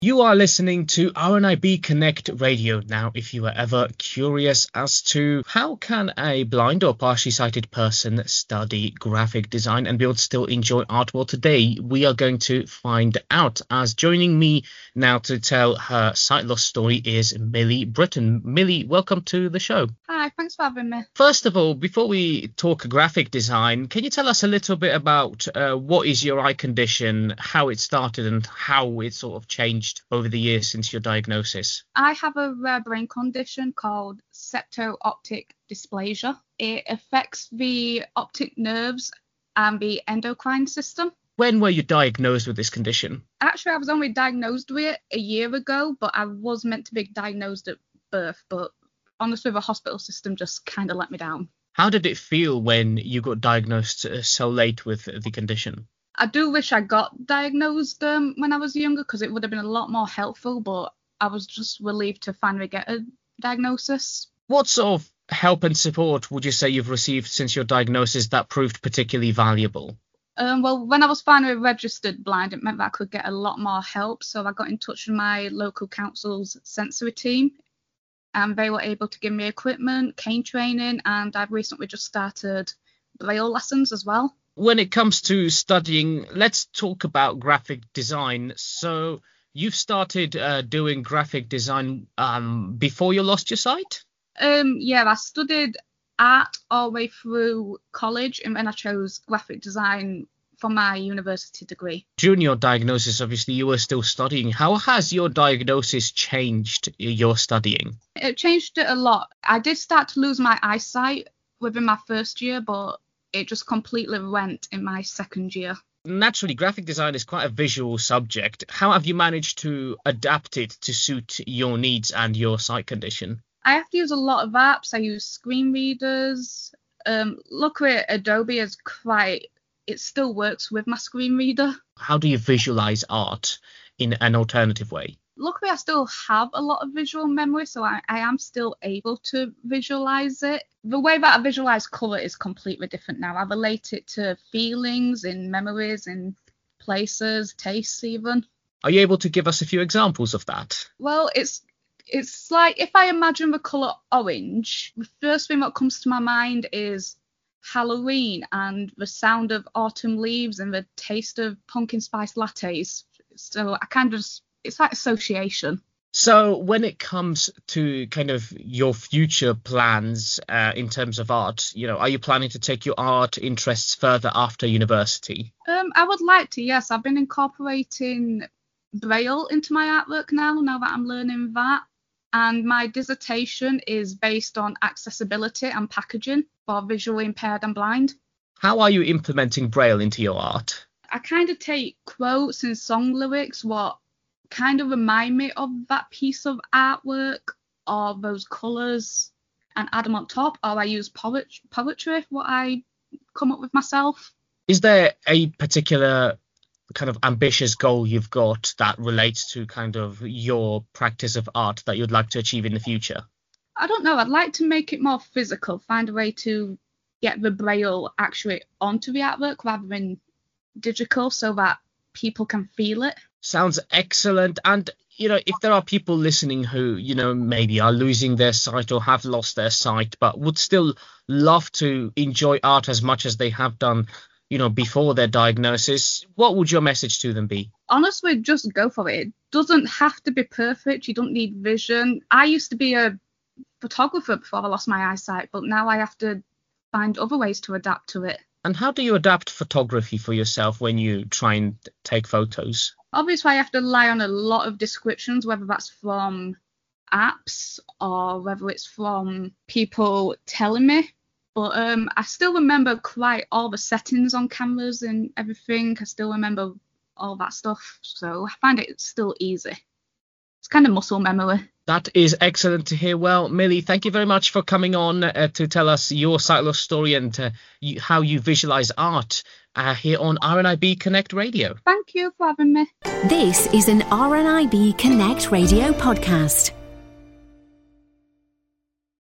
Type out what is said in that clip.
You are listening to RNIB Connect Radio. Now, if you are ever curious as to how can a blind or partially sighted person study graphic design and be able to still enjoy art, well, today we are going to find out. As joining me now to tell her sight loss story is Millie Britton. Millie, welcome to the show. Hi, thanks for having me. First of all, before we talk graphic design, can you tell us a little bit about what is your eye condition, how it started and how it sort of changed over the years since your diagnosis? I have a rare brain condition called septo-optic dysplasia. It affects the optic nerves and the endocrine system. When were you diagnosed with this condition? Actually, I was only diagnosed with it a year ago, but I was meant to be diagnosed at birth. But honestly, the hospital system just kind of let me down. How did it feel when you got diagnosed so late with the condition? I do wish I got diagnosed when I was younger because it would have been a lot more helpful, but I was just relieved to finally get a diagnosis. What sort of help and support would you say you've received since your diagnosis that proved particularly valuable? Well, when I was finally registered blind, it meant that I could get a lot more help. So I got in touch with my local council's sensory team, and they were able to give me equipment, cane training, and I've recently just started Braille lessons as well. When it comes to studying, let's talk about graphic design. So you've started doing graphic design before you lost your sight? Yeah, I studied art all the way through college, and then I chose graphic design for my university degree. During your diagnosis, obviously, you were still studying. How has your diagnosis changed your studying? It changed it a lot. I did start to lose my eyesight within my first year, but it just completely went in my second year. Naturally, graphic design is quite a visual subject. How have you managed to adapt it to suit your needs and your sight condition? I have to use a lot of apps. I use screen readers. Luckily, Adobe is it still works with my screen reader. How do you visualize art in an alternative way? Luckily, I still have a lot of visual memory, so I am still able to visualize it. The way that I visualize colour is completely different now. I relate it to feelings in memories, in places, tastes even. Are you able to give us a few examples of that? Well, it's like if I imagine the colour orange, the first thing that comes to my mind is Halloween and the sound of autumn leaves and the taste of pumpkin spice lattes. So it's like association. So when it comes to kind of your future plans in terms of art, are you planning to take your art interests further after university? I would like to, yes. I've been incorporating Braille into my artwork now that I'm learning that. And my dissertation is based on accessibility and packaging for visually impaired and blind. How are you implementing Braille into your art? I kind of take quotes and song lyrics, what kind of remind me of that piece of artwork or those colours, and add them on top, or I use poetry, what I come up with myself. Is there a particular kind of ambitious goal you've got that relates to kind of your practice of art that you'd like to achieve in the future? I don't know. I'd like to make it more physical, find a way to get the Braille actually onto the artwork rather than digital so that people can feel it. Sounds excellent. And, if there are people listening who, maybe are losing their sight or have lost their sight, but would still love to enjoy art as much as they have done, before their diagnosis, what would your message to them be? Honestly, just go for it. It doesn't have to be perfect. You don't need vision. I used to be a photographer before I lost my eyesight, but now I have to find other ways to adapt to it. And how do you adapt photography for yourself when you try and take photos? Obviously, I have to rely on a lot of descriptions, whether that's from apps or whether it's from people telling me. But I still remember quite all the settings on cameras and everything. I still remember all that stuff. So I find it still easy. It's kind of muscle memory. That is excellent to hear. Well, Millie, thank you very much for coming on to tell us your sight loss story and how you visualize art here on RNIB Connect Radio. Thank you for having me. This is an RNIB Connect Radio podcast.